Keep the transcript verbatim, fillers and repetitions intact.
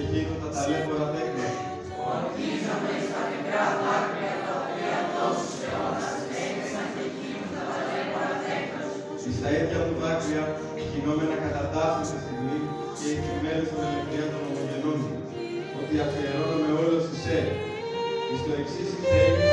εκείνου τα ταλέπορα τέκνα. Ορκίζομαι στα μικρά δάκρυα τα οποία τόσους αιώνας έδειξαν και εκείνου τα ταλέπορα τέκνα. Εις τα ίδια μου δάκρυα, κινόμενα κατά ταύτη σε στιγμή και εκειμένου στον ελευθερία των ομογενών μου, ότι αφιερώνομαι όλος σε. Εις το εξής εις